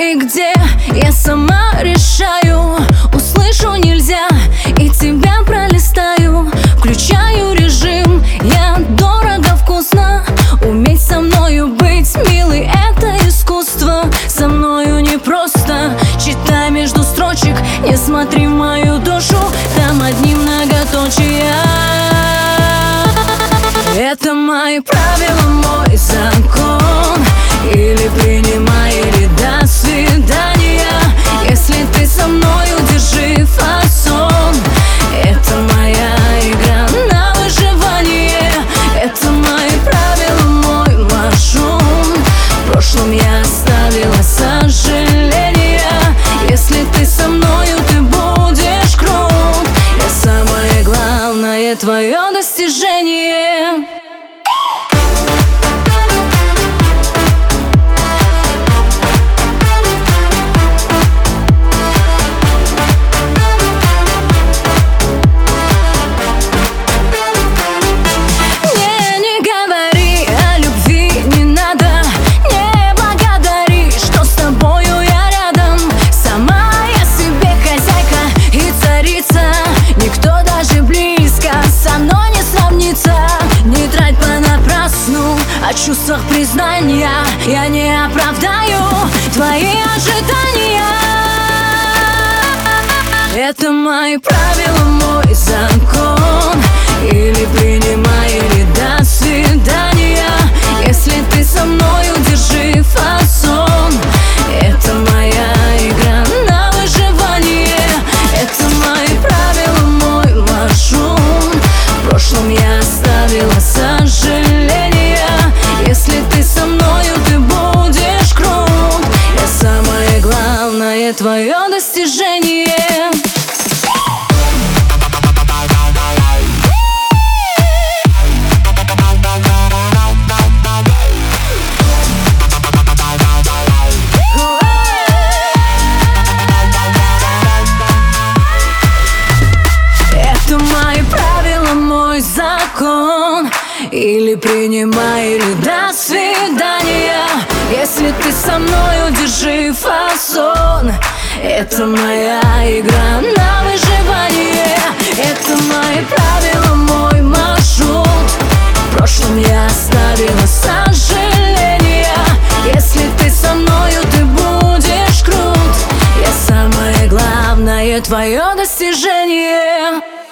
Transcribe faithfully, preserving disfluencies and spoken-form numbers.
и где я сама решаю. Услышу нельзя и тебя пролистаю. Включаю режим, я дорого, вкусно. Уметь со мною быть, милый, это искусство. Со мною непросто, читай между строчек. Не смотри в мою душу, там одни многоточия. Это мои правила, мой закон. Или принимай, или до свидания. Если ты со мною, держи фасон. Это моя игра на выживание. Это мои правила, мой маршрут. В прошлом я оставила сожаления. Если ты со мною, ты будешь крут. Я самое главное, твое достижение. О чувствах признания я не оправдаю твои ожидания. Это мои правила, мой закон. Или принимай, или до свидания. Если ты со мною, держи фасон. Это моя игра на выживание. Это мои правила, мой маршрут. В прошлом я оставила сожаление. Если ты со мною, ты будешь крут. Я самое главное, твое достижение. Это мои правила, мой закон. Или принимай, или до свидания. Если ты со мною, держи фасон. Это моя игра на выживание. Это мои правила, мой маршрут. В прошлом я оставила сожаления. Если ты со мною, ты будешь крут. Я самое главное, твое достижение.